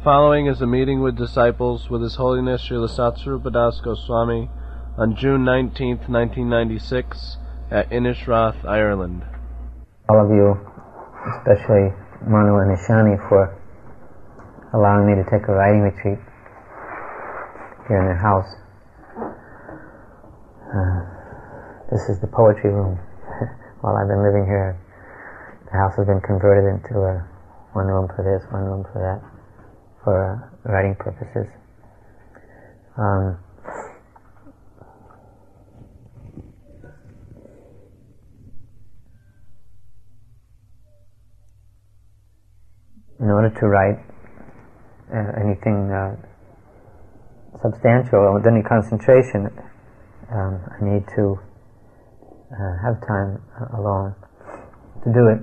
following is a meeting with disciples with His Holiness Srila Satsvarupa Das Goswami on June 19th, 1996 at Innisrath, Ireland. All of you, especially Manu and Ishani, for allowing me to take a writing retreat here in their house. This is the poetry room. While I've been living here, the house has been converted into one room for this, one room for that, for writing purposes. In order to write anything substantial with any concentration, I need to have time alone to do it.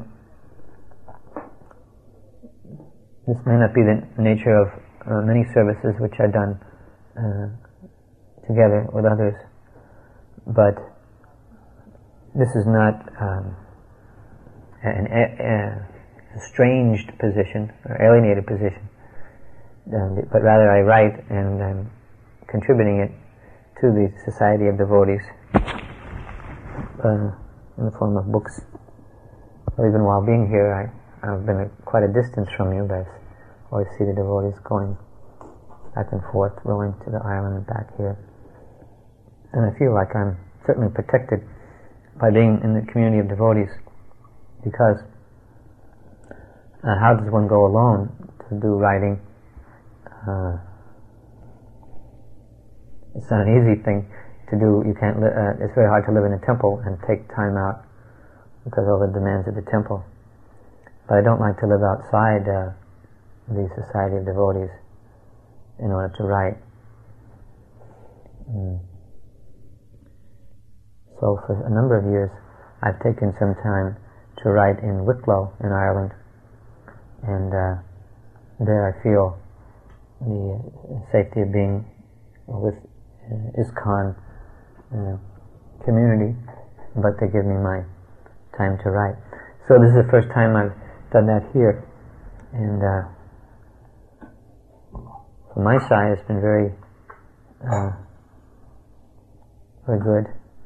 This may not be the nature of many services which are done together with others, but this is not an estranged position or alienated position, but rather I write and I'm contributing it to the Society of Devotees in the form of books. Or even while being here, I've been at quite a distance from you, but I always see the devotees going back and forth, rowing to the island and back here. And I feel like I'm certainly protected by being in the community of devotees, because how does one go alone to do writing? It's not an easy thing to do. You can't. It's very hard to live in a temple and take time out because of all the demands of the temple. But I don't like to live outside the Society of Devotees in order to write. So for a number of years, I've taken some time to write in Wicklow in Ireland, and there I feel the safety of being with ISKCON community, but they give me my time to write. So this is the first time I've done that here, and from my side it's been very very good,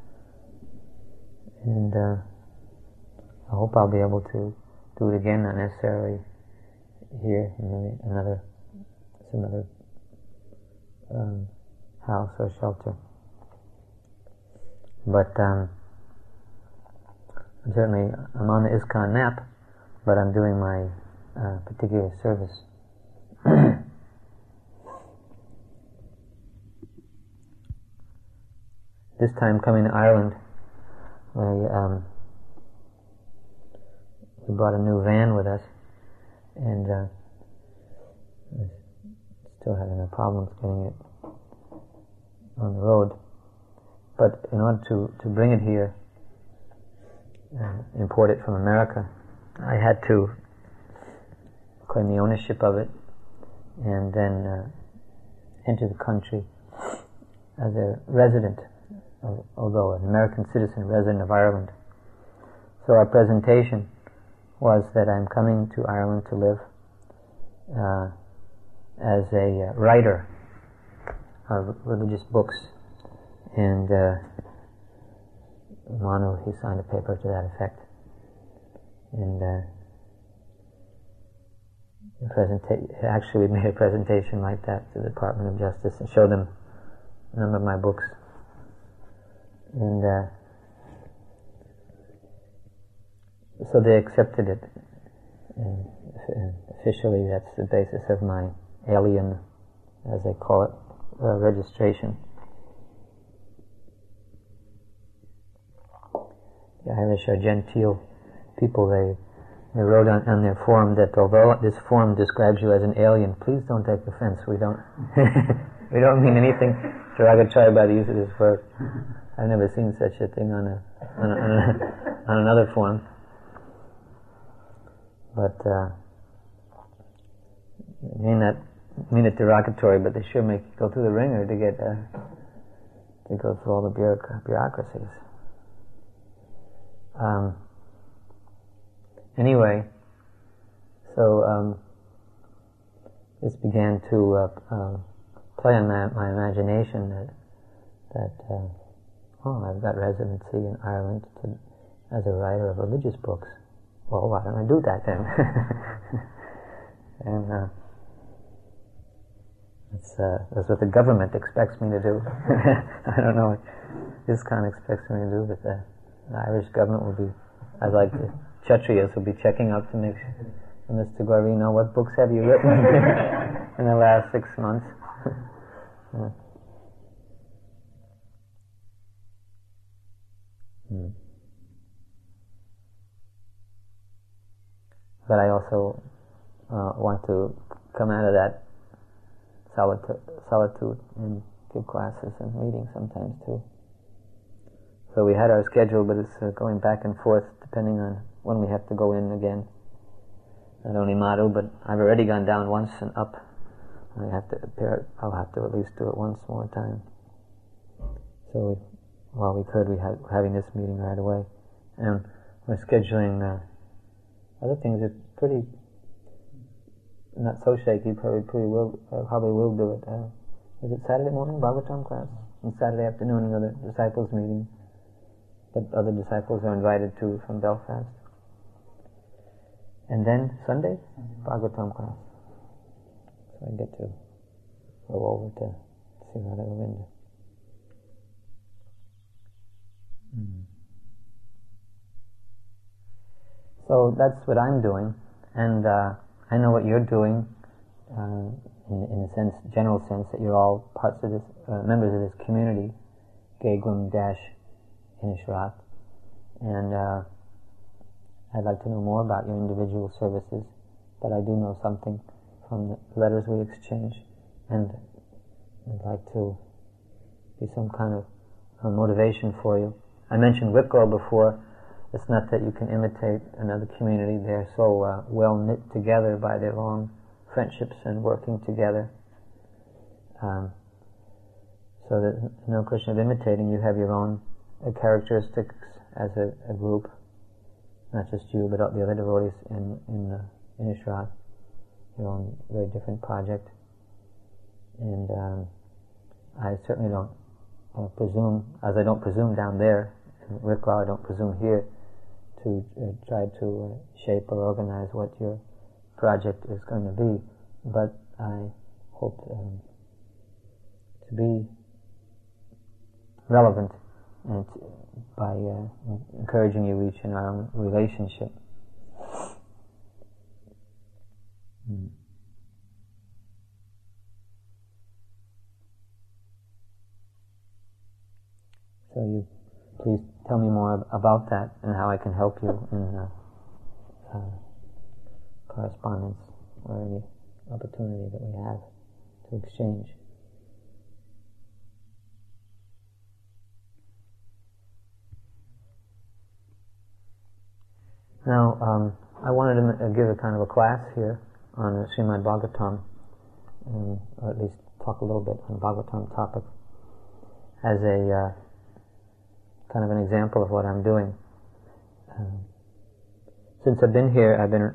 and I hope I'll be able to do it again, not necessarily here in another house or shelter, but I'm on the ISKCON map, but I'm doing my particular service. This time coming to Ireland, we brought a new van with us, and still having problems getting it on the road. But in order to bring it here, import it from America, I had to claim the ownership of it and then enter the country as a resident, although an American citizen, resident of Ireland. So our presentation was that I'm coming to Ireland to live as a writer of religious books, and Manu, he signed a paper to that effect, and actually we made a presentation like that to the Department of Justice and showed them a number of my books, and so they accepted it, and officially that's the basis of my alien, as they call it, registration. The Irish are genteel people. They wrote on their form that although this form describes you as an alien, please don't take offense. We don't we don't mean anything derogatory by the use of this word. I've never seen such a thing on another form. But may not mean it derogatory, but they sure make you go through the ringer to get to go through all the bureaucracies. Anyway, so this began to play on my imagination that I've got residency in Ireland as a writer of religious books. Well, why don't I do that then? And that's what the government expects me to do. I don't know what this kind expects me to do, but the Irish government will be, as like the Kshatriyas will be checking up to make sure, Mr. Guarino, what books have you written in the last 6 months? But I also want to come out of that solitude and give classes and meetings sometimes too. So we had our schedule, but it's going back and forth depending on when we have to go in again. Not only Madhu, but I've already gone down once and up. I'll have to at least do it once more time. So we could, we're having this meeting right away. And we're scheduling other things that pretty, not so shaky, probably will do it. Is it Saturday morning, Bhagavatam class? And Saturday afternoon, another disciples meeting. But other disciples are invited too from Belfast. And then Sunday, Bhagavatam class. So I get to go over to see Radha Govinda. So that's what I'm doing, and I know what you're doing in the sense, general sense, that you're all parts of this, members of this community, Gegum-Inishrath, and I'd like to know more about your individual services, but I do know something from the letters we exchange, and I'd like to be some kind of motivation for you. I mentioned Wicklow before. It's not that you can imitate another community. They're so well knit together by their long friendships and working together. So that no question of imitating. You have your own characteristics as a group, not just you, but the other devotees in Inishrath. Your own very different project. And I certainly don't presume, as I don't presume down there in Wicklow, I don't presume here to try to shape or organize what your project is going to be, but I hope to be relevant and by encouraging you each in our own relationship. So you please tell me more about that and how I can help you in correspondence or any opportunity that we have to exchange. Now, I wanted to give a kind of a class here on Srimad Bhagavatam, or at least talk a little bit on Bhagavatam topic as a kind of an example of what I'm doing. Since I've been here, I've been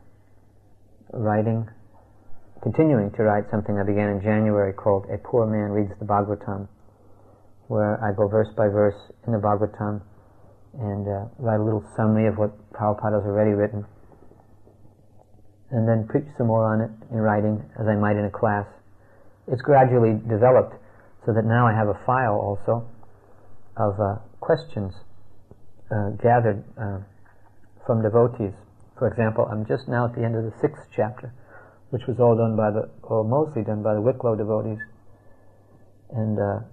continuing to write something I began in January called A Poor Man Reads the Bhagavatam, where I go verse by verse in the Bhagavatam and write a little summary of what Prabhupada has already written, and then preach some more on it in writing as I might in a class. It's gradually developed so that now I have a file also of questions gathered from devotees. For example, I'm just now at the end of the 6th chapter, which was all done by mostly done by the Wicklow devotees. And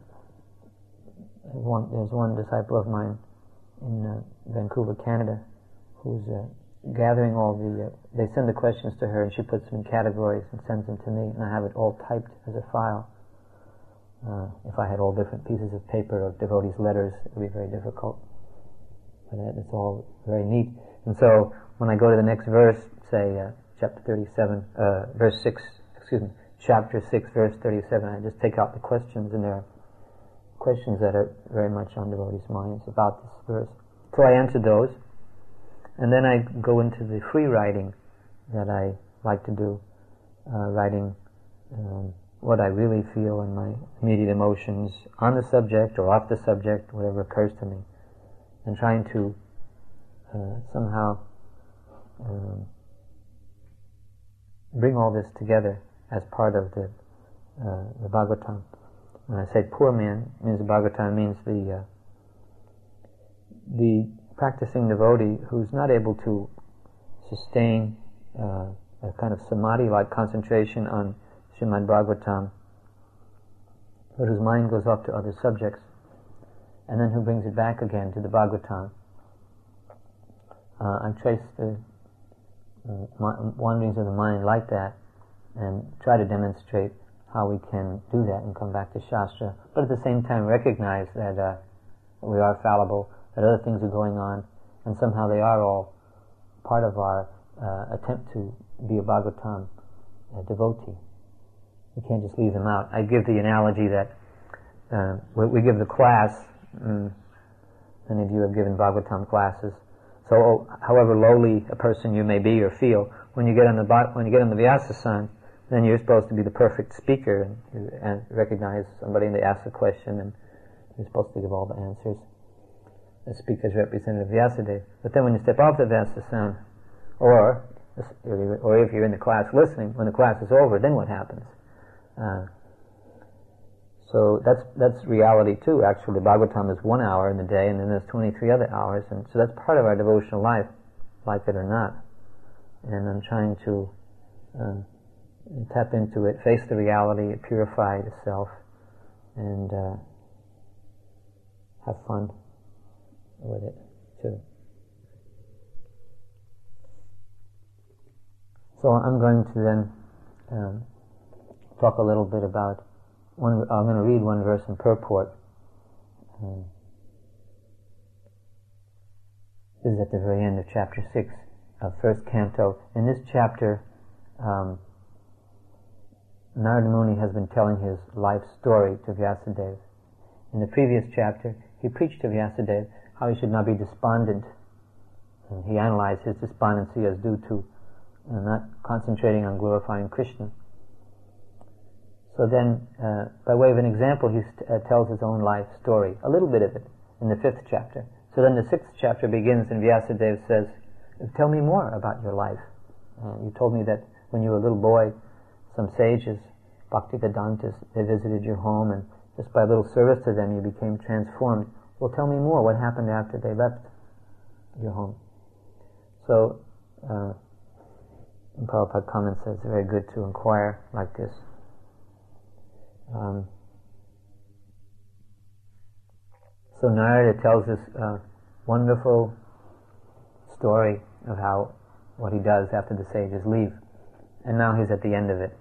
there's one disciple of mine in Vancouver, Canada, who's gathering all they send the questions to her and she puts them in categories and sends them to me, and I have it all typed as a file. If I had all different pieces of paper of devotees' letters, it would be very difficult. But it's all very neat. And so when I go to the next verse, say chapter 37, verse 6, chapter 6, verse 37, I just take out the questions, and there are questions that are very much on devotees' minds about this verse. So I answer those, and then I go into the free writing that I like to do, writing what I really feel and my immediate emotions on the subject or off the subject, whatever occurs to me, and trying to somehow bring all this together as part of the Bhagavatam. When I say poor man, means the Bhagavatam means the practicing devotee who's not able to sustain a kind of samadhi-like concentration on Srimad Bhagavatam, but whose mind goes off to other subjects, and then who brings it back again to the Bhagavatam. I trace the wanderings of the mind like that, and try to demonstrate how we can do that and come back to Shastra, but at the same time recognize that we are fallible, that other things are going on, and somehow they are all part of our attempt to be a Bhagavatam devotee. We can't just leave them out. I give the analogy that we give the class, many of you have given Bhagavatam classes, so however lowly a person you may be or feel, when you get on the Vyasa-san, then you're supposed to be the perfect speaker and recognize somebody and they ask a question and you're supposed to give all the answers. The speaker's representative Vyasadeva. But then when you step off the Vyasa-san, or if you're in the class listening, when the class is over, then what happens? So that's reality too. Actually, Bhagavatam is 1 hour in the day, and then there's 23 other hours, and so that's part of our devotional life, like it or not. And I'm trying to tap into it, face the reality, purify the self, and have fun with it too. So I'm going to then talk a little bit about I'm going to read one verse in purport. This is at the very end of chapter 6 of first canto. In this chapter, Narada Muni has been telling his life story to Vyasadeva. In the previous chapter, he preached to Vyasadeva how he should not be despondent. And he analyzed his despondency as due to not concentrating on glorifying Krishna. So then, by way of an example, he tells his own life story, a little bit of it, in the 5th chapter. So then the 6th chapter begins, and Vyasadeva says, "Tell me more about your life. You told me that when you were a little boy, some sages, Bhaktivedantas, they visited your home, and just by a little service to them, you became transformed. Well, tell me more. What happened after they left your home?" So, Prabhupada comments that it's very good to inquire like this. So Narada tells this wonderful story of what he does after the sages leave, and now he's at the end of it.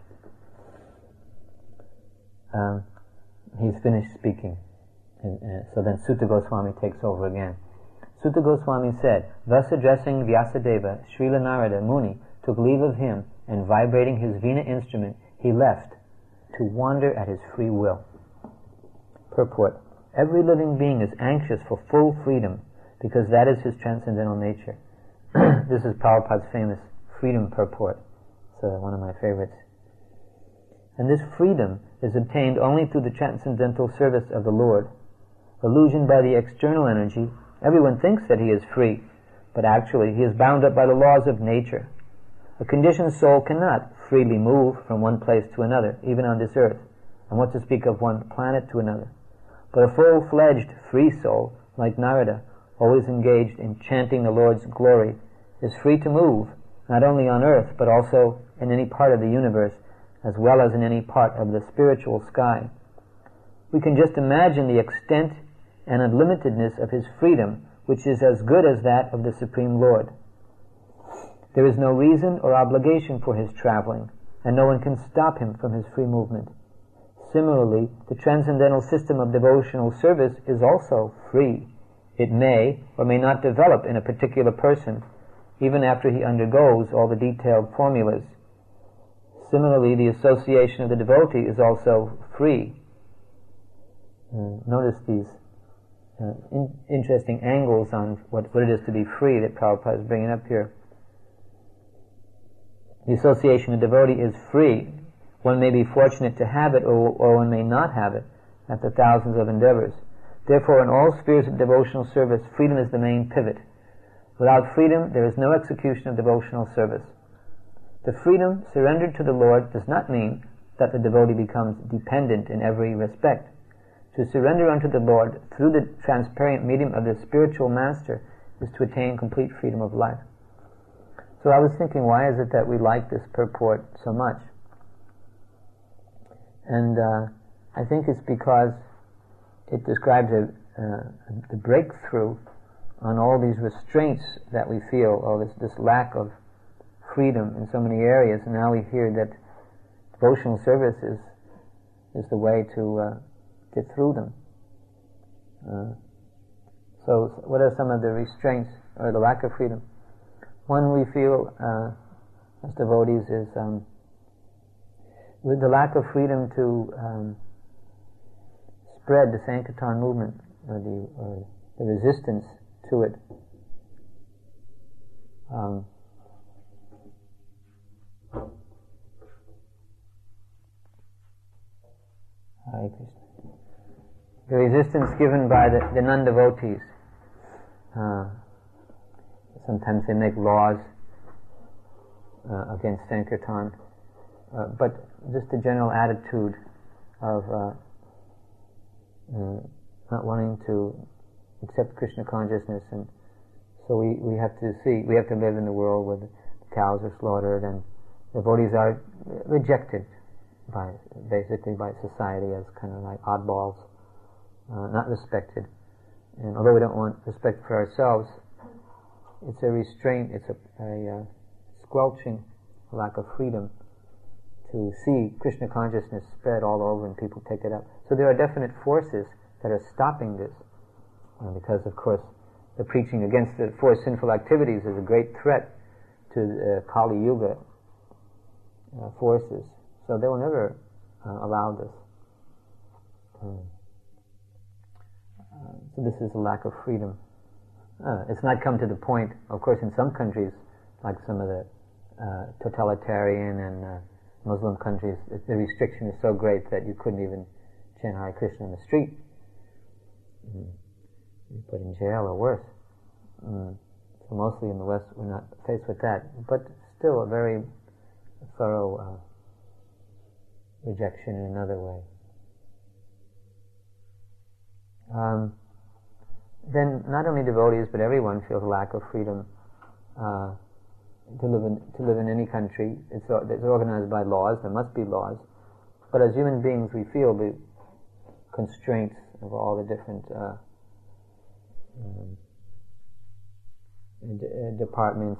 He's finished speaking, so then Sutta Goswami takes over again. Sutta Goswami said, thus addressing Vyasadeva, Srila Narada Muni took leave of him, and vibrating his Veena instrument, he left to wander at his free will. Purport: every living being is anxious for full freedom because that is his transcendental nature. This is Prabhupada's famous freedom purport. It's one of my favorites. And this freedom is obtained only through the transcendental service of the Lord. Illusioned by the external energy, everyone thinks that he is free, but actually he is bound up by the laws of nature. A conditioned soul cannot freely move from one place to another, even on this earth, and what to speak of one planet to another. But a full-fledged free soul, like Narada, always engaged in chanting the Lord's glory, is free to move, not only on earth, but also in any part of the universe, as well as in any part of the spiritual sky. We can just imagine the extent and unlimitedness of his freedom, which is as good as that of the Supreme Lord. There is no reason or obligation for his traveling, and no one can stop him from his free movement. Similarly, the transcendental system of devotional service is also free. It may or may not develop in a particular person, even after he undergoes all the detailed formulas. Similarly, the association of the devotee is also free. Notice these interesting angles on what it is to be free that Prabhupada is bringing up here. The association of devotee is free. One may be fortunate to have it, or one may not have it, after thousands of endeavors. Therefore, in all spheres of devotional service, freedom is the main pivot. Without freedom, there is no execution of devotional service. The freedom surrendered to the Lord does not mean that the devotee becomes dependent in every respect. To surrender unto the Lord through the transparent medium of the spiritual master is to attain complete freedom of life. So I was thinking, why is it that we like this purport so much? And I think it's because it describes the breakthrough on all these restraints that we feel, or this lack of freedom in so many areas. And now we hear that devotional service is the way to get through them. So what are some of the restraints, or the lack of freedom? One we feel as devotees is with the lack of freedom to spread the Sankirtan movement, or the resistance to it. Hare Krishna. The resistance given by the non-devotees. Sometimes they make laws against Sankirtan, but just a general attitude of not wanting to accept Krishna consciousness, and so we have to live in the world where the cows are slaughtered and devotees are rejected basically by society as kind of like oddballs, not respected. And although we don't want respect for ourselves, it's a restraint, it's a squelching, a lack of freedom to see Krishna consciousness spread all over and people take it up. So there are definite forces that are stopping this, because of course the preaching against the four sinful activities is a great threat to the Kali Yuga forces. So they will never allow this. So this is a lack of freedom. It's not come to the point, of course, in some countries, like some of the totalitarian and Muslim countries, the restriction is so great that you couldn't even chant Hare Krishna in the street. You're put in jail or worse. So mostly in the West we're not faced with that, but still a very thorough rejection in another way. Then not only devotees but everyone feels a lack of freedom to live in any country. It's organized by laws. There must be laws, but as human beings we feel the constraints of all the different departments,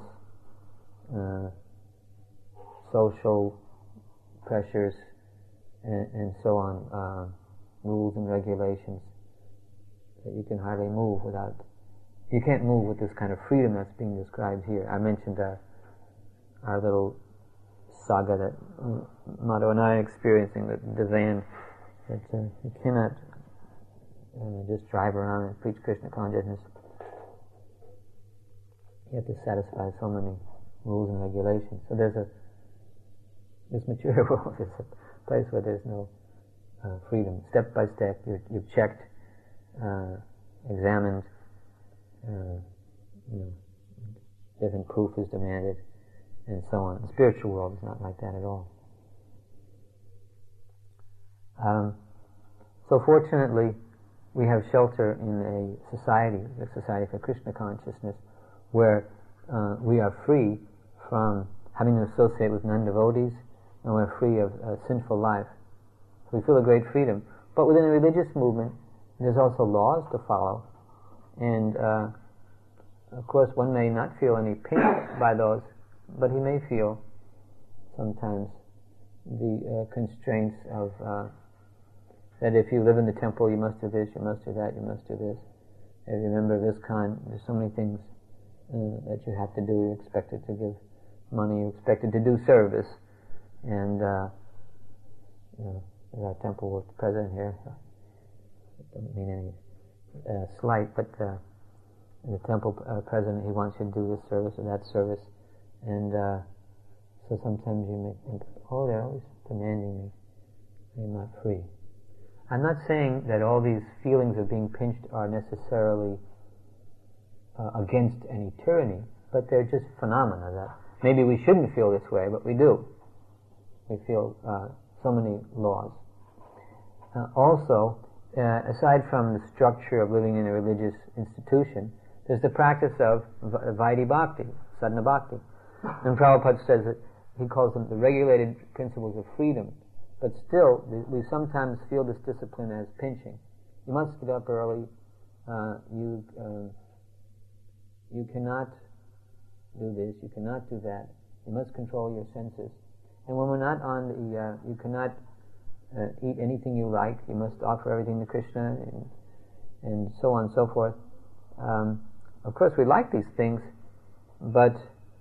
social pressures, and so on, rules and regulations, that you can hardly move you can't move with this kind of freedom that's being described here. I mentioned our little saga that Madhu and I are experiencing, the van, that you cannot just drive around and preach Krishna consciousness. You have to satisfy so many rules and regulations. So this material world is a place where there's no freedom. Step by step, you've checked, examined, different proof is demanded, and so on. The spiritual world is not like that at all. So fortunately, we have shelter in a society, the Society for Krishna Consciousness, where we are free from having to associate with non-devotees, and we're free of sinful life. So we feel a great freedom. But within the religious movement, there's also laws to follow, and of course one may not feel any pain by those, but he may feel sometimes the constraints of that if you live in the temple you must do this, you must do that, you must do this. If you're a member of ISKCON, there's so many things that you have to do. You're expected to give money, you're expected to do service, and there's our temple work president here, so it doesn't mean any slight, but the temple president, he wants you to do this service or that service, and so sometimes you may think, oh, they're always demanding me. free. I'm not saying that all these feelings of being pinched are necessarily against any tyranny, but they're just phenomena that maybe we shouldn't feel this way, but we do. We feel so many laws. Also, aside from the structure of living in a religious institution, there's the practice of Vaidhi Bhakti, Sadhana Bhakti. And Prabhupada says that he calls them the regulated principles of freedom. But still, we sometimes feel this discipline as pinching. You must get up early. You cannot do this. You cannot do that. You must control your senses. And when we're not on the, you cannot eat anything you like. You must offer everything to Krishna, and so on and so forth. Of course, we like these things, but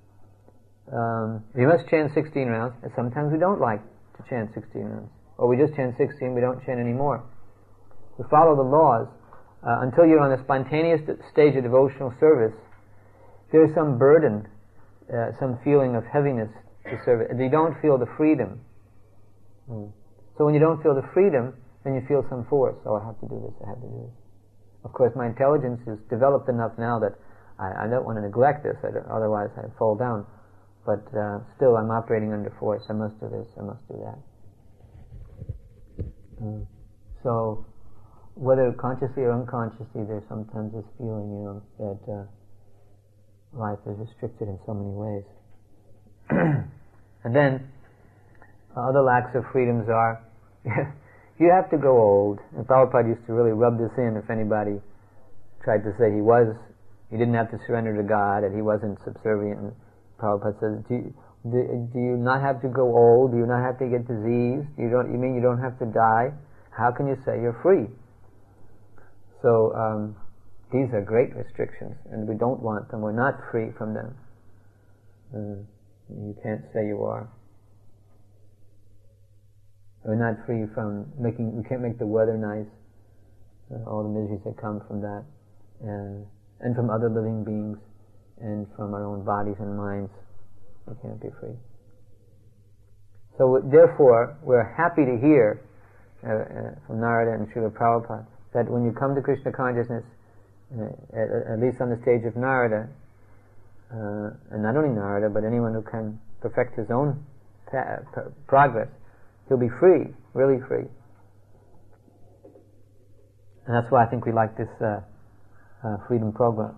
we must chant 16 rounds, and sometimes we don't like to chant 16 rounds. Or we just chant 16, we don't chant anymore. We follow the laws. Until you're on a spontaneous stage of devotional service, there's some burden, some feeling of heaviness to serve it. You don't feel the freedom. So when you don't feel the freedom, then you feel some force. Oh, I have to do this, I have to do this. Of course, my intelligence is developed enough now that I don't want to neglect this, otherwise I fall down. But still, I'm operating under force. I must do this, I must do that. So, whether consciously or unconsciously, there's sometimes this feeling, that life is restricted in so many ways. And then, other lacks of freedoms are, you have to grow old. And Prabhupada used to really rub this in if anybody tried to say he didn't have to surrender to God, and he wasn't subservient. And Prabhupada says, do you not have to grow old? Do you not have to get diseased? You mean you don't have to die? How can you say you're free? So these are great restrictions, and we don't want them. We're not free from them. You can't say you are. We're not free from we can't make the weather nice, all the miseries that come from that, and from other living beings, and from our own bodies and minds. We can't be free. So therefore, we're happy to hear from Narada and Srila Prabhupada that when you come to Krishna consciousness, at least on the stage of Narada, and not only Narada, but anyone who can perfect his own progress, he'll be free, really free. And that's why I think we like this freedom program,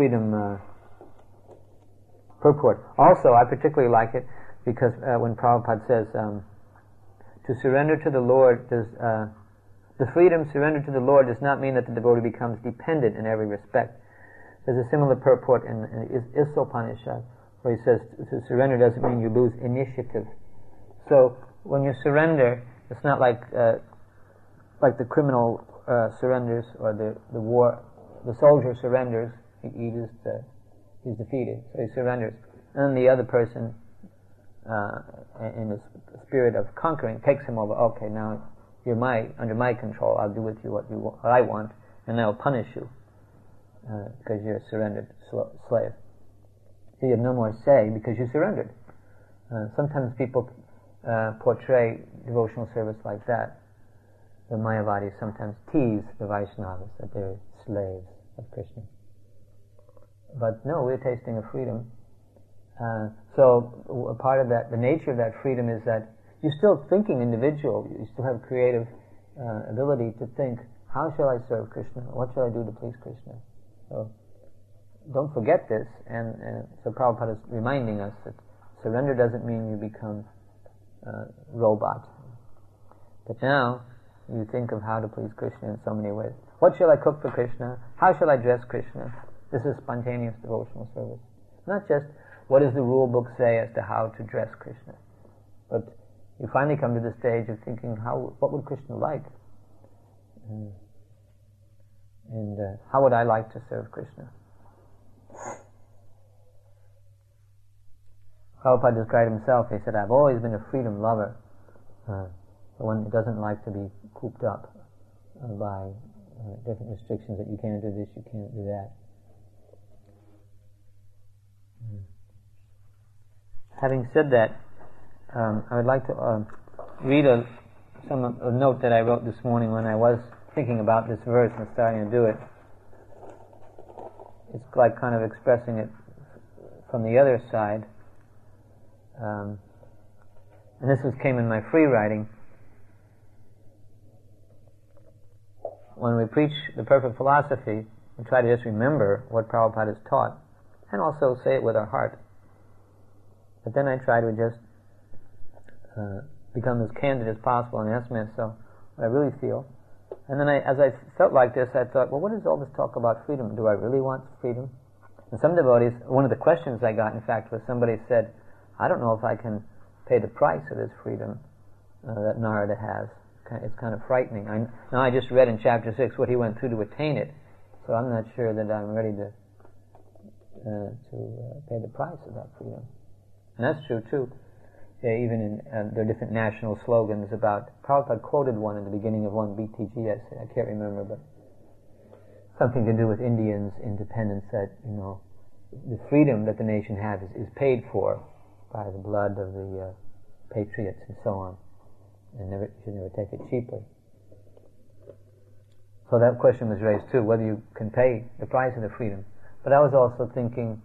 purport. Also, I particularly like it because when Prabhupada says to surrender to the Lord, the freedom surrendered to the Lord does not mean that the devotee becomes dependent in every respect. There's a similar purport in Isopanishad where he says to surrender doesn't mean you lose initiative. So when you surrender, it's not like the criminal surrenders or the soldier surrenders. He's defeated, so he surrenders. And the other person, in the spirit of conquering, takes him over. Okay, now you're under my control. I'll do with you what I want, and I'll punish you because you're a surrendered slave. So you have no more say because you surrendered. Sometimes people portray devotional service like that. The Mayavadis sometimes tease the Vaishnavas that they're slaves of Krishna. But no, we're tasting of freedom. So a part of that, the nature of that freedom is that you're still thinking individual. You still have creative ability to think, how shall I serve Krishna? What shall I do to please Krishna? So don't forget this. And so Prabhupada is reminding us that surrender doesn't mean you become robot. But now you think of how to please Krishna in so many ways. What shall I cook for Krishna? How shall I dress Krishna? This is spontaneous devotional service. Not just what does the rule book say as to how to dress Krishna, but you finally come to the stage of thinking, what would Krishna like? And how would I like to serve Krishna? Prabhupada described himself, he said, I've always been a freedom lover, the one who doesn't like to be cooped up by different restrictions that you can't do this, you can't do that. Having said that, I would like to read a a note that I wrote this morning when I was thinking about this verse and starting to do it. It's like kind of expressing it from the other side. And this came in my free writing. When we preach the perfect philosophy, we try to just remember what Prabhupada has taught, and also say it with our heart. But then I try to just become as candid as possible and ask myself what I really feel. And then as I felt like this, I thought, well, what is all this talk about freedom? Do I really want freedom? And some devotees, one of the questions I got, in fact, was somebody said, I don't know if I can pay the price of this freedom that Narada has. It's kind of frightening. Now I just read in chapter 6 what he went through to attain it, so I'm not sure that I'm ready to pay the price of that freedom. And that's true too. Even in there are different national slogans about. Prabhupada quoted one in the beginning of one BTG essay. I can't remember, but something to do with Indians' independence. That the freedom that the nation has is paid for by the blood of the patriots and so on, and you should never take it cheaply. So that question was raised too, whether you can pay the price of the freedom. But I was also thinking,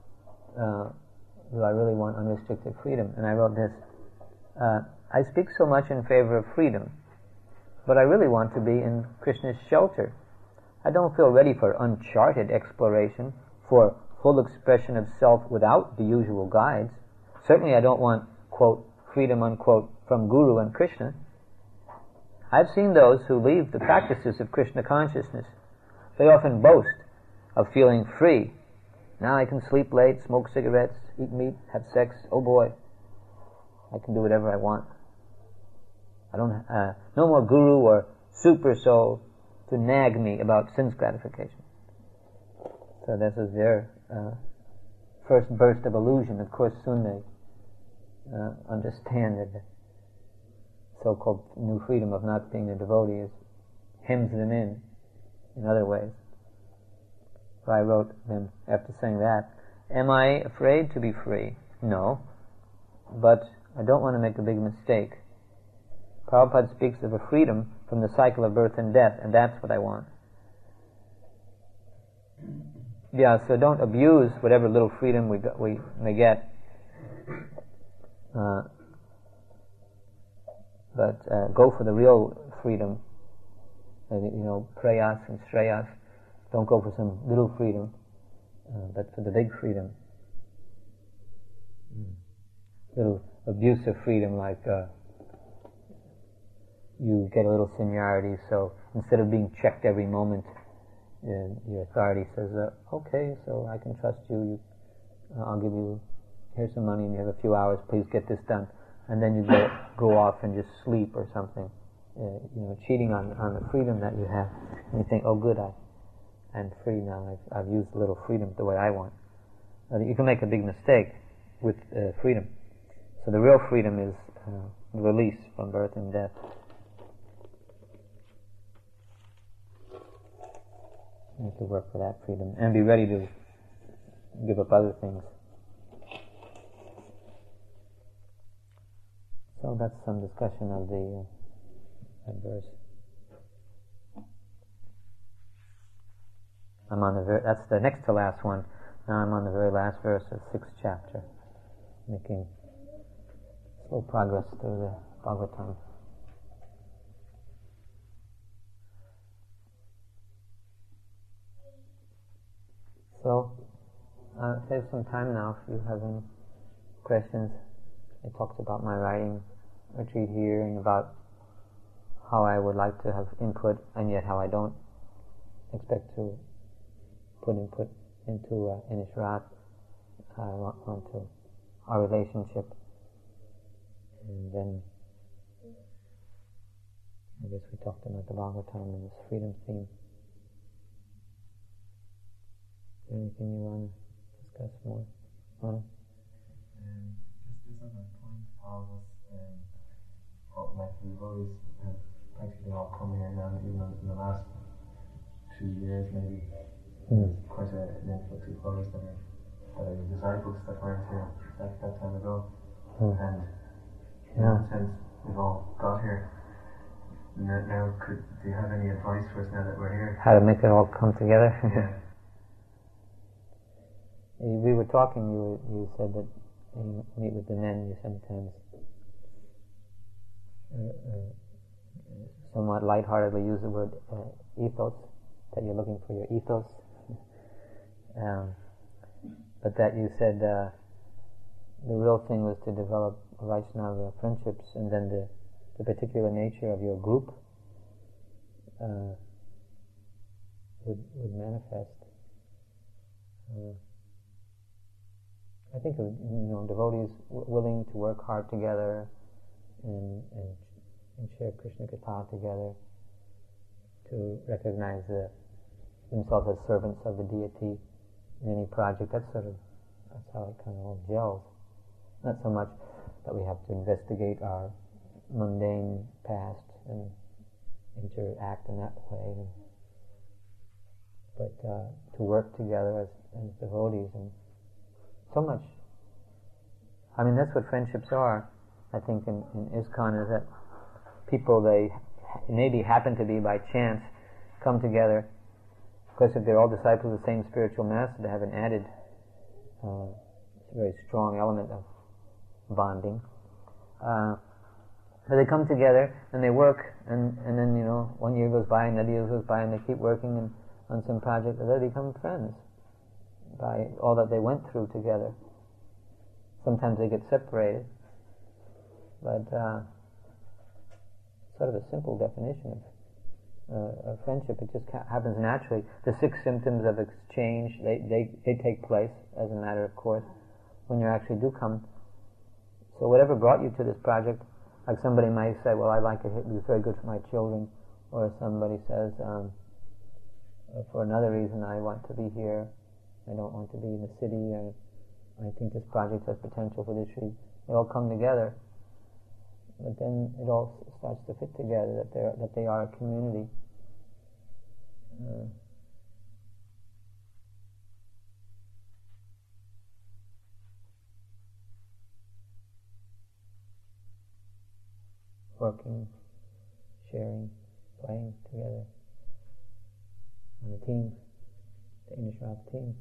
do I really want unrestricted freedom? And I wrote this, I speak so much in favor of freedom, but I really want to be in Krishna's shelter. I don't feel ready for uncharted exploration, for full expression of self without the usual guides. Certainly I don't want, quote, freedom, unquote, from Guru and Krishna. I've seen those who leave the practices of Krishna consciousness. They often boast of feeling free. Now I can sleep late, smoke cigarettes, eat meat, have sex. Oh boy, I can do whatever I want. I don't. No more guru or super soul to nag me about sense gratification. So this is their first burst of illusion. Of course, soon they understand that the so-called new freedom of not being a devotee hems them in other ways. So I wrote them after saying that, am I afraid to be free? No. But I don't want to make a big mistake. Prabhupada speaks of a freedom from the cycle of birth and death, and that's what I want. Yeah, so don't abuse whatever little freedom we may get. But go for the real freedom. Prayas and Shreyas. Don't go for some little freedom, but for the big freedom. Little abusive freedom, like you get a little seniority, so instead of being checked every moment, your authority says, okay, so I can trust you, I'll give you, here's some money and you have a few hours, please get this done. And then you go off and just sleep or something, cheating on the freedom that you have. And you think, oh good, I'm free now, I've used a little freedom the way I want. You can make a big mistake with freedom. So the real freedom is release from birth and death. You have to work for that freedom and be ready to give up other things. So that's some discussion of that verse. I'm on that's the next to last one. Now I'm on the very last verse of 6th chapter, making slow progress through the Bhagavatam. So, save some time now if you have any questions. It talks about my writing retreat here and about how I would like to have input and yet how I don't expect to put input into Inishrat. I want to our relationship, and then I guess we talked about the Bhagavatam and this freedom theme. Is there anything you want to discuss more on? Just on that point, all of us, like the devotees have practically all come here now, even in the last 2 years maybe. Quite an influx of devotees that are disciples that weren't here that time ago. And in a sense, we've all got here now, do you have any advice for us now that we're here? How to make it all come together? Yeah. We were talking, you said that you meet with the men, you sometimes somewhat lightheartedly use the word ethos, that you're looking for your ethos. But that you said the real thing was to develop Vaishnava friendships, and then the particular nature of your group would manifest. I think of devotees willing to work hard together and share Krishna Katha together, to recognize themselves as servants of the deity in any project. That's how it kind of all gels. Not so much that we have to investigate our mundane past and interact in that way, but to work together as devotees. And so much, I mean, that's what friendships are. I think in ISKCON is that people, they maybe happen to be by chance come together. Of course, if they're all disciples of the same spiritual master, they have an added very strong element of bonding. But they come together and they work, and then 1 year goes by, another year goes by, and they keep working on some project, and they become friends by all that they went through together. Sometimes they get separated, but sort of a simple definition of friendship. It just happens naturally. The 6 symptoms of exchange, they take place as a matter of course when you actually do come. So whatever brought you to this project, like somebody might say, well, I like it, it's very good for my children, or somebody says, for another reason I want to be here, I don't want to be in the city, or I think this project has potential for this reason. They all come together, but then it all starts to fit together, that they are a community. Working, sharing, playing together on a team, the Inish Rath team.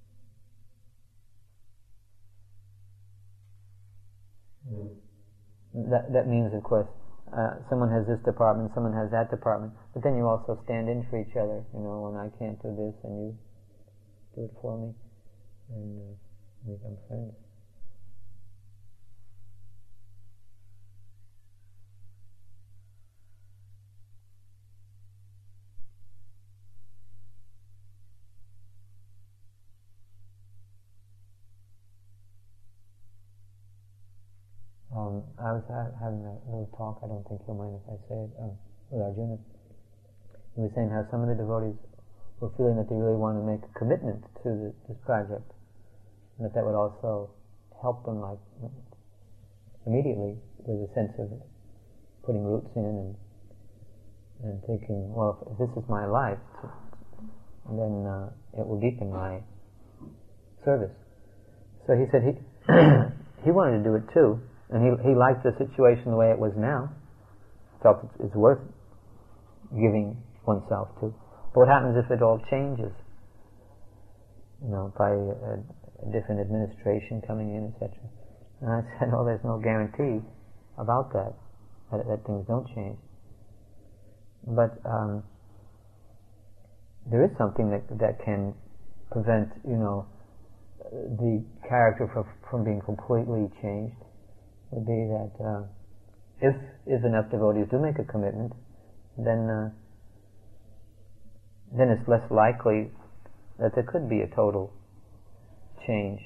That means, of course, someone has this department, someone has that department, but then you also stand in for each other. When I can't do this, and you do it for me, and we become friends. I was having a little talk, I don't think you'll mind if I say it, with Arjuna. He was saying how some of the devotees were feeling that they really want to make a commitment to this project, and that would also help them, like, immediately, with a sense of putting roots in and thinking, well, if this is my life, then it will deepen my service. So he said he wanted to do it too. And he liked the situation the way it was now. Felt it's worth giving oneself to. But what happens if it all changes? By a different administration coming in, etc. And I said, oh, there's no guarantee about that things don't change. But there is something that can prevent, the character from being completely changed. Would be that if enough devotees do make a commitment, then it's less likely that there could be a total change.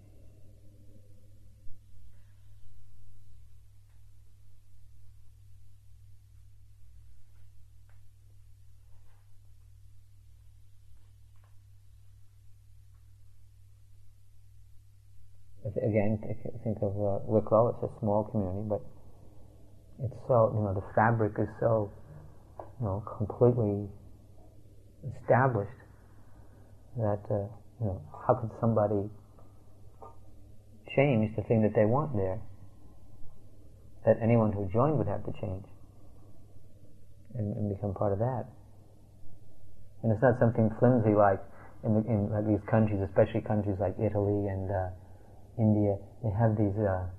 Again, think of Wicklow. It's a small community, but it's so, the fabric is so, completely established that, how could somebody change the thing that they want there? That anyone who joined would have to change. and become part of that. And it's not something flimsy like in like these countries, especially countries like Italy and India. They have these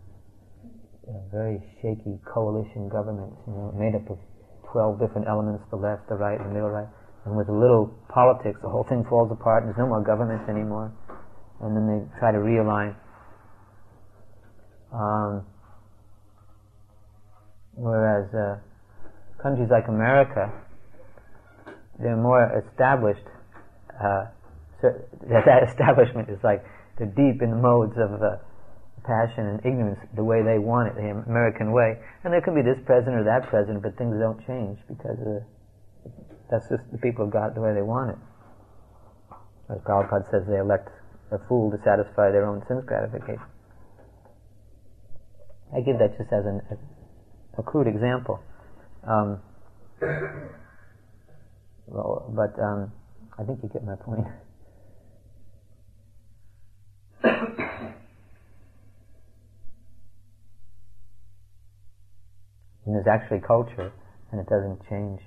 very shaky coalition governments, made up of 12 different elements: the left, the right, the middle, right. And with a little politics, the whole thing falls apart, and there's no more government anymore. And then they try to realign. Whereas countries like America, they're more established. That establishment is like they're deep in the modes of passion and ignorance, the way they want it, the American way. And there can be this president or that president, but things don't change because that's just the people have got it the way they want it. As Prabhupada says, they elect a fool to satisfy their own sense gratification. I give that just as a crude example. But I think you get my point. And there's actually culture, and it doesn't change.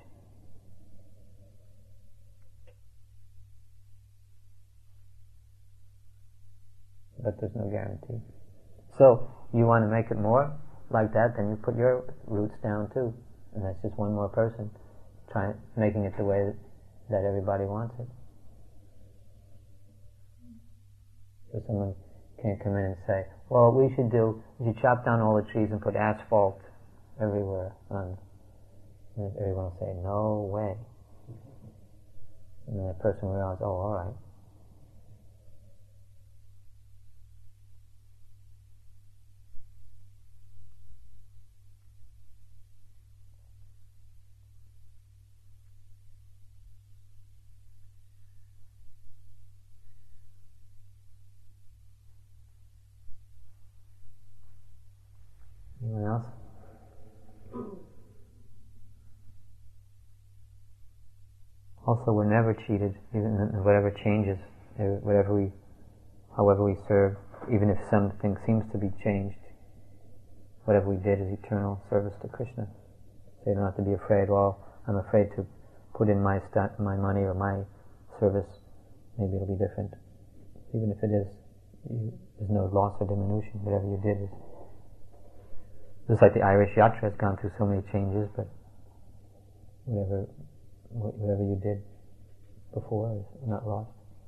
But there's no guarantee. So, you want to make it more like that, then you put your roots down too. And that's just one more person making it the way that everybody wants it. So someone can't come in and say, well, we should chop down all the trees and put asphalt everywhere. And everyone will say, no way. And then the person will realize, oh, all right. Anyone else? Also, we're never cheated, even in whatever changes, however we serve, even if something seems to be changed. Whatever we did is eternal service to Krishna. So you don't have to be afraid, well, I'm afraid to put in my money or my service, maybe it'll be different. Even if it is, there's no loss or diminution. Whatever you did is just like the Irish Yatra has gone through so many changes, but whatever you did before is not lost.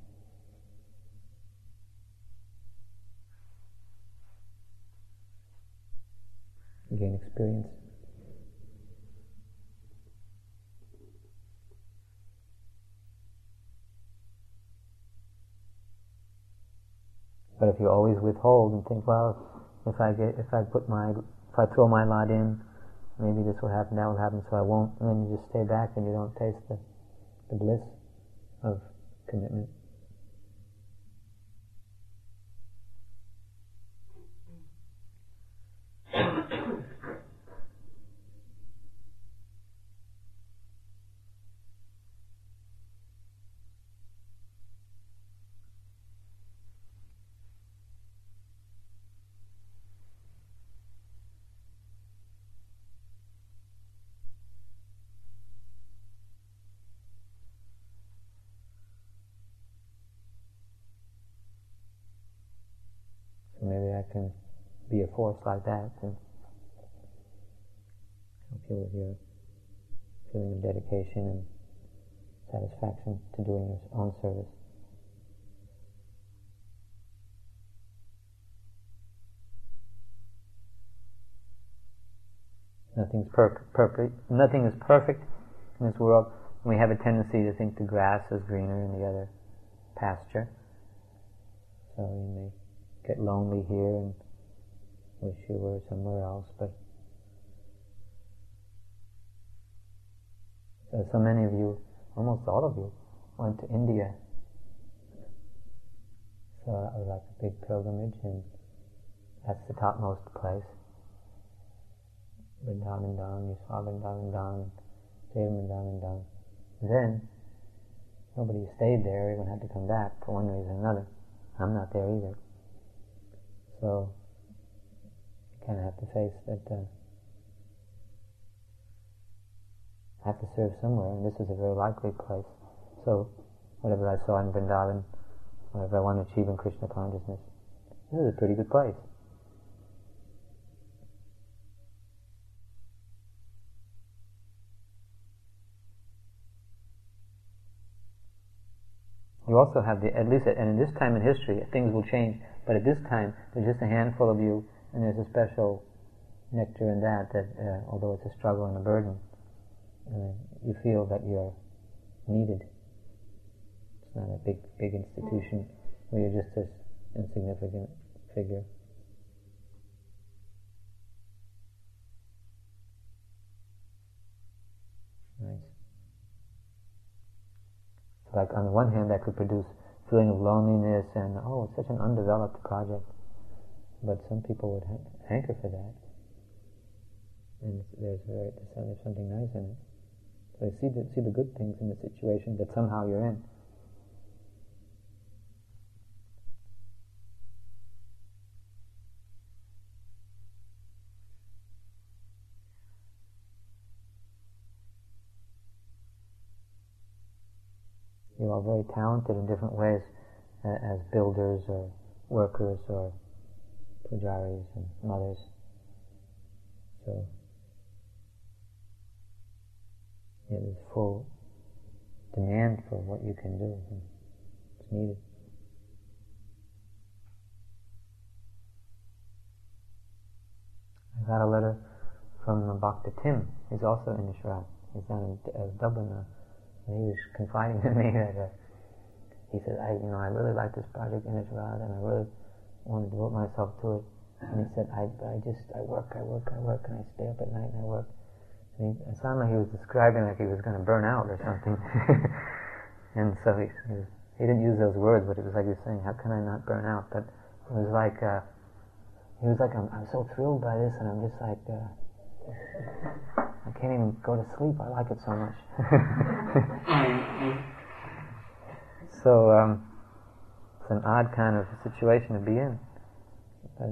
You gain experience. But if you always withhold and think, well, if I throw my lot in, maybe this will happen, that will happen, so I won't, and then you just stay back and you don't taste the bliss of commitment. Maybe I can be a force like that to help you with your feeling of dedication and satisfaction to doing your own service. Nothing is perfect in this world, and we have a tendency to think the grass is greener in the other pasture. So you may get lonely here and wish you were somewhere else, but so many of you, almost all of you, went to India. So it was like a big pilgrimage, and that's the topmost place. Vrindavan Dham, you saw Vrindavan Dham, stayed in Vrindavan Dham. Then nobody stayed there, everyone had to come back for one reason or another. I'm not there either. So you kind of have to face that have to serve somewhere, and this is a very likely place. So, whatever I saw in Vrindavan, whatever I want to achieve in Krishna consciousness, this is a pretty good place. You also have at least, and in this time in history, things will change, but at this time, there's just a handful of you, and there's a special nectar in that, although it's a struggle and a burden, you feel that you're needed. It's not a big institution where you're just this insignificant figure. Nice. Like on the one hand, that could produce a feeling of loneliness and, oh, it's such an undeveloped project. But some people would hanker for that. And there's something nice in it. So you see the good things in the situation that somehow you're in. You're all very talented in different ways as builders or workers or pujaris and mothers. So there's full demand for what you can do. It's needed. I got a letter from Bhakta Tim. He's also in Ishrat. He's down in Dublin now. And he was confiding to me that he said, I really like this project in Ishrat, and I really want to devote myself to it. And he said, I work, and I stay up at night and I work. And it sounded like he was describing like he was going to burn out or something. And so he didn't use those words, but it was like he was saying, how can I not burn out? But it was like, he was like, I'm so thrilled by this, and I'm just like, I can't even go to sleep. I like it so much. So it's an odd kind of situation to be in. But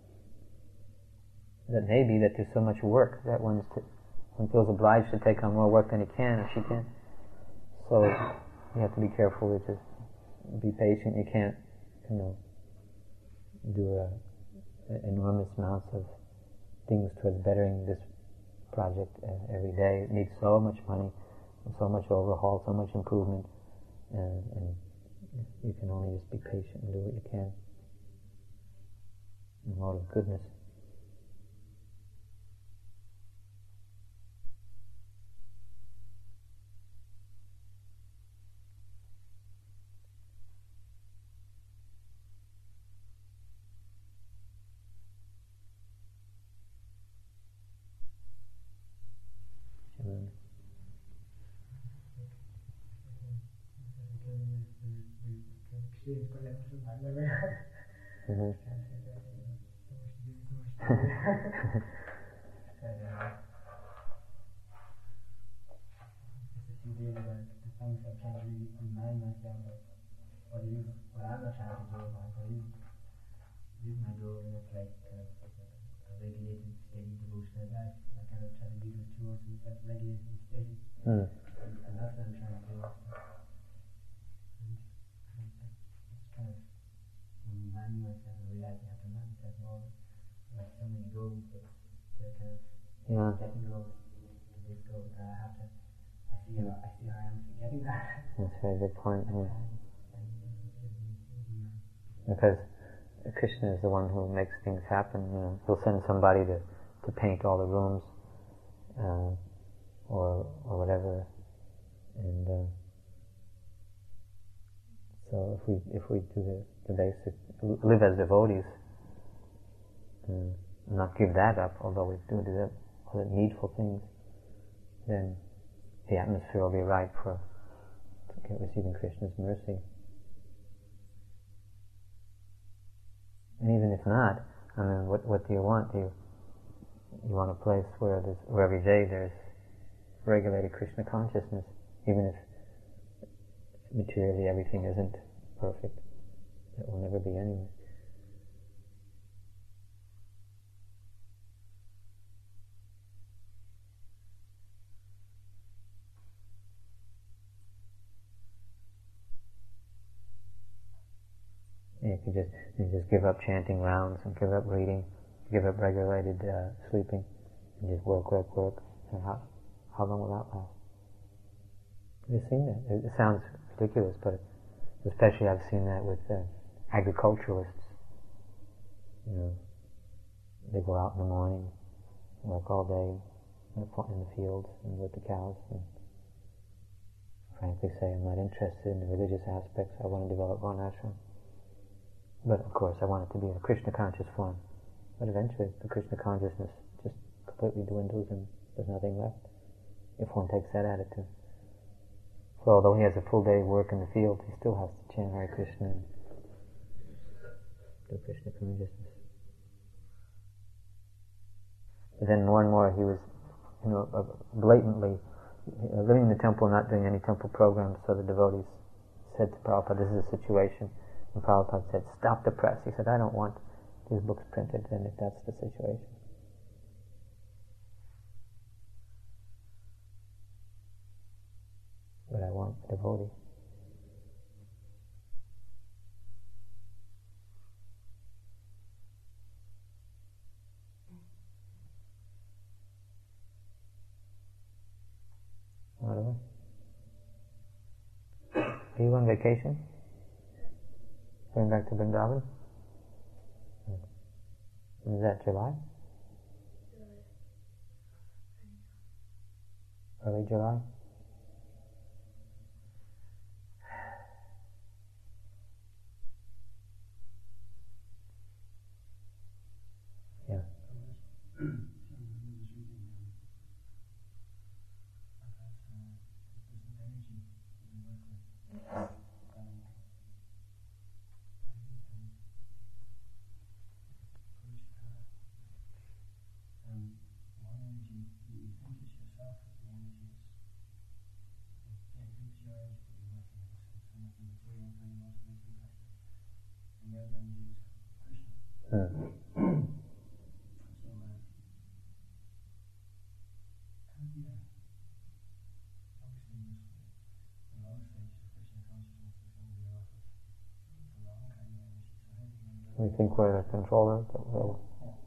that may be that there's so much work that one feels obliged to take on more work than he can or she can. So you have to be careful to just be patient. You can't, do enormous amounts of things towards bettering this project every day. It needs so much money, and so much overhaul, so much improvement, and you can only just be patient and do what you can in all of goodness. That's a very good point. Yeah. Because Krishna is the one who makes things happen. He'll send somebody to paint all the rooms, or whatever. And so if we do the basic, live as devotees, and not give that up, although we do the other needful things, then the atmosphere will be right for receiving Krishna's mercy. And even if not, what do you want? You want a place where every day there's regulated Krishna consciousness, even if materially everything isn't perfect. It will never be anyway. You just give up chanting rounds and give up reading, give up regulated sleeping, and just work. And how long will that last? You've seen that. It sounds ridiculous, but especially I've seen that with agriculturalists. They go out in the morning, work all day in the fields and with the cows, and frankly say, I'm not interested in the religious aspects. I want to develop one ashram. But of course, I want it to be in a Krishna conscious form. But eventually, the Krishna consciousness just completely dwindles and there's nothing left if one takes that attitude. So although he has a full day work in the field, he still has to chant Hare Krishna and do Krishna consciousness. But then more and more he was, blatantly living in the temple, not doing any temple programs. So the devotees said to Prabhupada, this is a situation. And Prabhupada said, stop the press. He said, I don't want these books printed, and if that's the situation. But I want a devotee. Are you on vacation? Going back to Vrindavan? Is that July? Early July? Yeah. We think we're the controller, but we'll...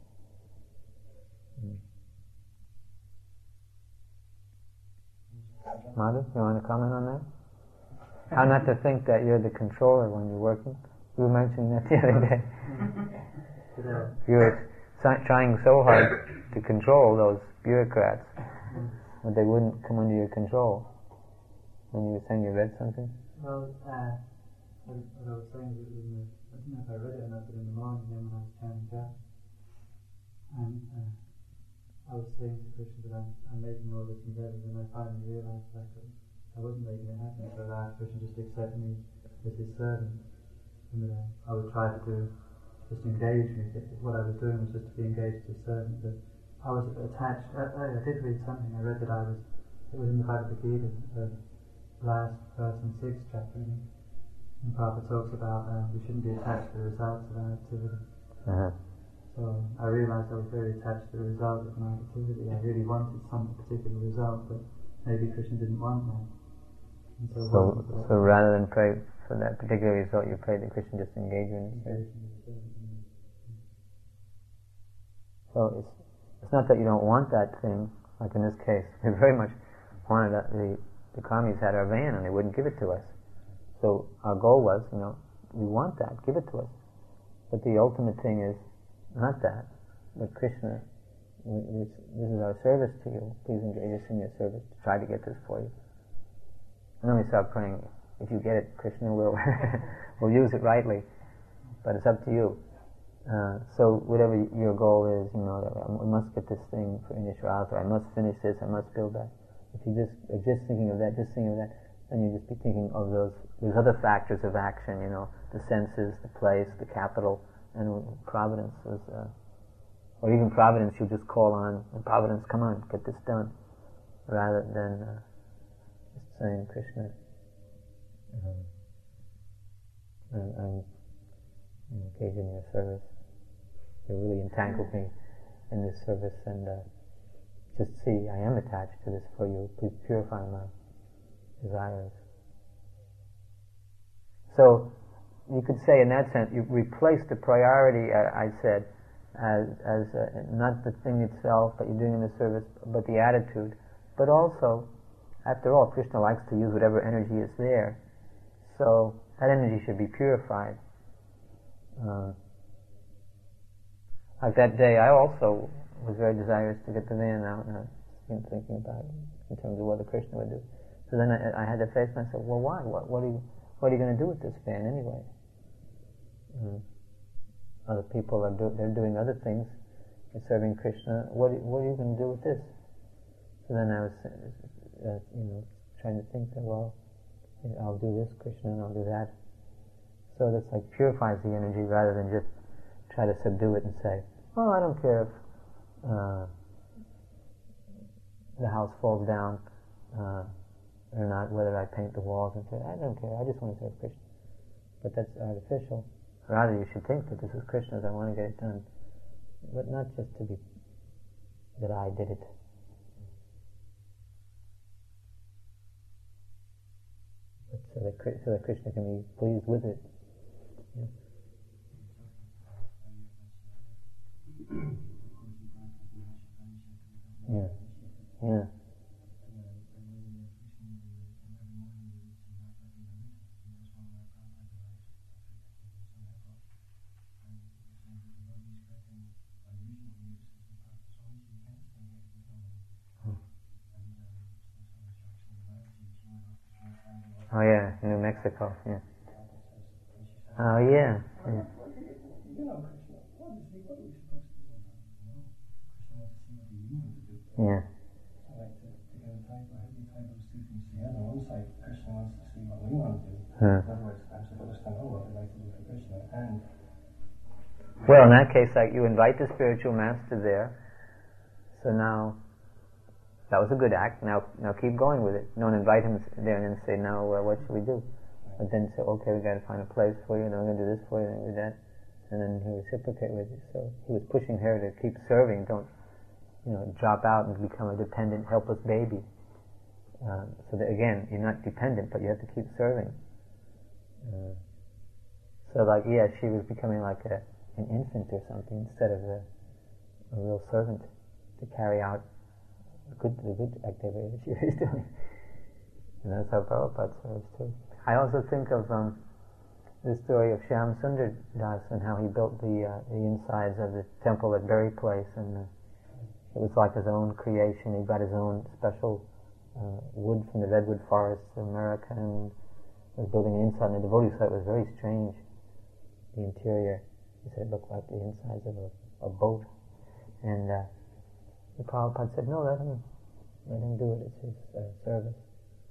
Madhu, you want to comment on that? How not to think that you're the controller when you're working? You were mentioning that the other day. You were trying so hard to control those bureaucrats, but they wouldn't come under your control. When you were saying you read something? Well, what I was saying was I don't know if I read it or not, but in the morning then when I was counting down, and I was saying to Krishna that I'm making all this endeavour, and I finally realised that I wasn't making it happen, so I asked Krishna just to accept me as his servant, and that I would try to do, just engage me. What I was doing was just to be engaged as a servant, but I was attached. I did read something. I read that it was in the Bhagavad Gita, the last verse in 6th chapter, and Prabhupada talks about we shouldn't be attached to the results of our activity. So I realised I was very attached to the result of my activity. I really wanted some particular result, but maybe Krishna didn't want that. And so rather than pray for that particular result, you prayed that Krishna just engage you in it. So it's not that you don't want that thing. Like in this case, we very much wanted the Karmis had our van and they wouldn't give it to us. So our goal was, we want that, give it to us. But the ultimate thing is not that, but Krishna, this is our service to you. Please engage us in your service to try to get this for you. And then we start praying, if you get it, Krishna will will use it rightly. But it's up to you. So whatever your goal is, I must get this thing for Inish Rath, or I must finish this, I must build that. If you just are just thinking of that, then you just be thinking of those other factors of action, the senses, the place, the capital, and providence was, or even providence, you just call on, and providence, come on, get this done, rather than just saying, Krishna, I'm engaged in your service. You really entangled me in this service, and just see, I am attached to this for you. Please purify my desires. So, you could say in that sense, you replace the priority, I said, as not the thing itself that you're doing in the service, but the attitude. But also, after all, Krishna likes to use whatever energy is there, so that energy should be purified. Like that day, I also was very desirous to get the van out, and I was thinking about it in terms of what Krishna would do. So then I had to face myself. Well, why? What are you going to do with this van anyway? Other people they're doing other things. They're serving Krishna. What are you going to do with this? So then I was, trying to think that, well, I'll do this, Krishna, and I'll do that. So that's like purifies the energy rather than just try to subdue it and say, well, I don't care if the house falls down or not, whether I paint the walls, and say, I don't care, I just want to serve Krishna. But that's artificial. Rather, you should think that this is Krishna's, I want to get it done. But not just to be that I did it. But so that Krishna can be pleased with it. Yeah. Yeah. Oh yeah, New Mexico. Yeah. Oh yeah. Yeah. Yeah. Well, in that case, like you invite the spiritual master there, so now that was a good act. Now keep going with it. Don't invite him there and then say, now what should we do? But then say, okay, we got to find a place for you, and then we're going to do this for you, and do that, and then he reciprocate with you. So he was pushing her to keep serving. Don't drop out and become a dependent, helpless baby. So that again, you're not dependent, but you have to keep serving. So she was becoming like an infant or something instead of a real servant to carry out the good activity that she was doing. And that's how Prabhupada serves too. I also think of the story of Shyam Sundar Das and how he built the insides of the temple at Berry Place, and it was like his own creation. He got his own special wood from the redwood forests of America and was building an inside, and the devotee said it was very strange, the interior. He said it looked like the insides of a boat. And the Prabhupada said, no, let him do it, it's his service.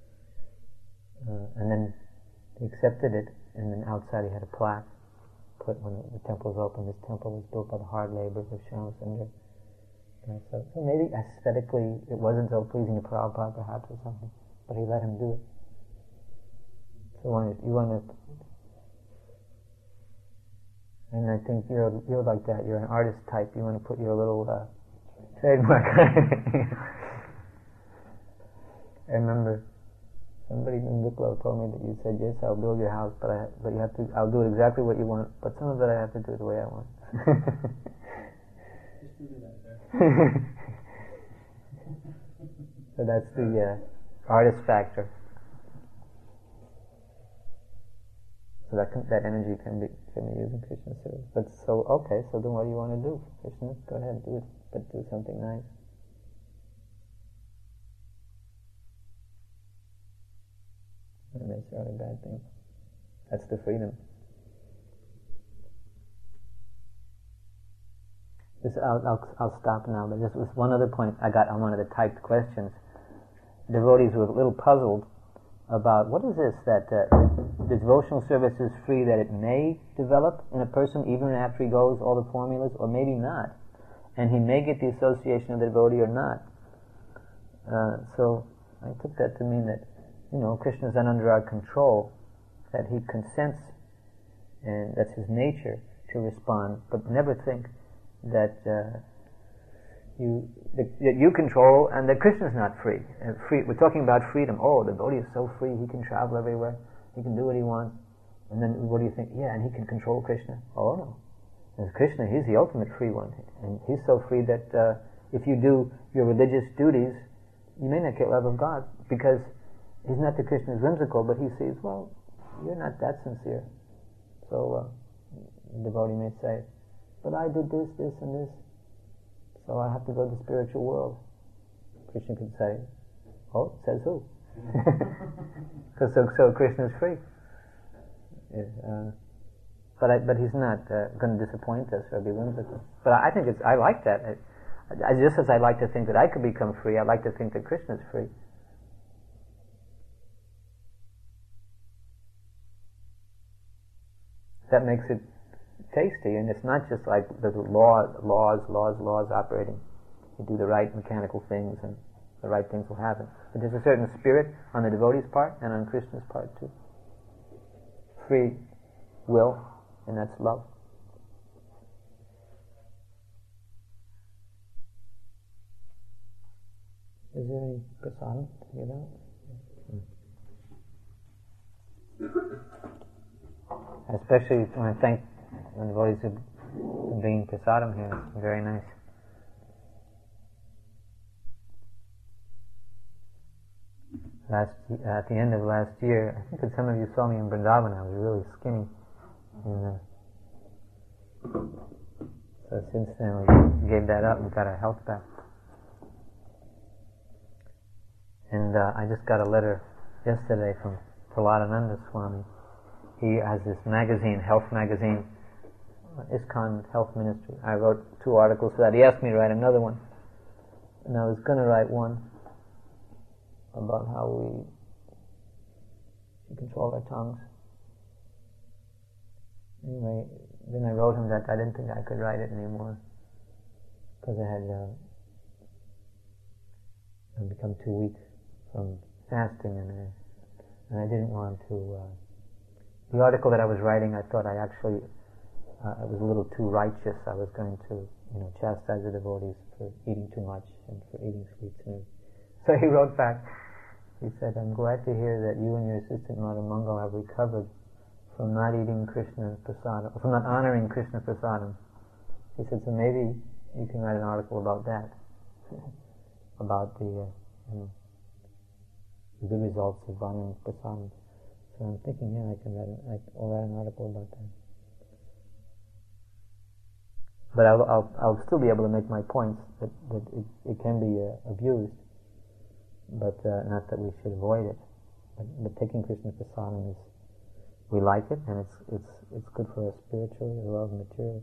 And then he accepted it, and then outside he had a plaque put when the temple was open. This temple was built by the hard labors of Shyam Sundar. So maybe aesthetically it wasn't so pleasing to Prabhupada perhaps or something, but he let him do it. So you want to, and I think you're like that. You're an artist type. You want to put your little trademark on it. I remember somebody in Wicklow told me that you said, yes, I'll build your house, but you have to. I'll do it exactly what you want, but some of it I have to do it the way I want. So that's the artist factor. So that energy can be used in Krishna's service. But so then what do you want to do, Krishna? Go ahead, do it, but do something nice. Not necessarily a bad thing. That's the freedom. I'll stop now, but this was one other point I got on one of the typed questions. Devotees were a little puzzled about what is this, that the devotional service is free, that it may develop in a person even after he goes all the formulas, or maybe not. And he may get the association of the devotee or not. So I took that to mean that, Krishna is not under our control, that he consents, and that's his nature to respond, but never think that you control and that Krishna is not free. We're talking about freedom. Oh, the devotee is so free, he can travel everywhere, he can do what he wants. And then what do you think? Yeah, and he can control Krishna. Oh no. Because Krishna, he's the ultimate free one. And he's so free that if you do your religious duties, you may not get love of God, because he's not that Krishna is whimsical, but he sees, well, you're not that sincere. So the devotee may say, but I did this, this, and this, so I have to go to the spiritual world. Krishna could say, oh, says who? Because so Krishna is free. But he's not going to disappoint us or be whimsical. But I think I like that. Just as I like to think that I could become free, I like to think that Krishna is free. That makes it tasty, and it's not just like the laws operating. You do the right mechanical things, and the right things will happen. But there's a certain spirit on the devotee's part and on Krishna's part too. Free will, and that's love. Is there any prasadam to get out? Especially when I thank the devotees for bringing prasadam here. It's very nice. At the end of last year, I think that some of you saw me in Vrindavan. I was really skinny. And, so since then we gave that up and got our health back. And I just got a letter yesterday from Praladananda Swami. He has this magazine, health magazine, ISKCON Health Ministry. I wrote 2 articles for that. He asked me to write another one. And I was going to write one about how we control our tongues. Anyway, then I wrote him that I didn't think I could write it anymore, because I had become too weak from fasting, and I didn't want to. The article that I was writing, I thought I actually it was a little too righteous. I was going to, chastise the devotees for eating too much and for eating sweets. So he wrote back. He said, "I'm glad to hear that you and your assistant Madhu Mangal have recovered from not eating Krishna prasadam, from not honoring Krishna prasadam." He said, "So maybe you can write an article about that, about the good results of honoring prasadam." So I'm thinking, yeah, I'll write an article about that. But I'll still be able to make my points that it can be abused, but not that we should avoid it. But taking Krishna prasadam is, we like it, and it's good for us spiritually as well as materially.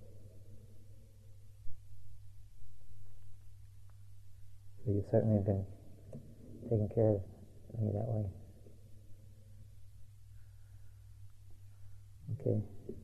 So you've certainly been taking care of me that way. Okay.